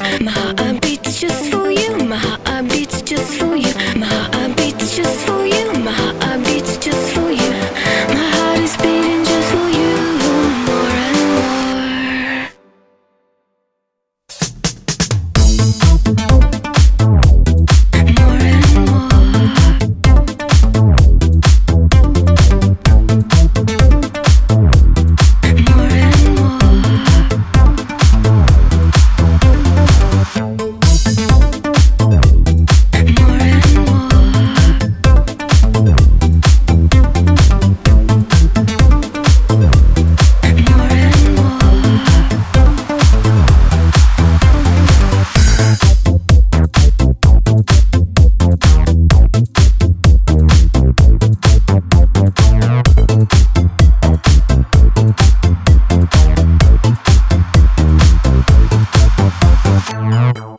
My heart beats just for you. My heart beats just for you. My heart beats just for you. My heart beats just for you. My heart is beating just for you, more and more. More and more. More and more.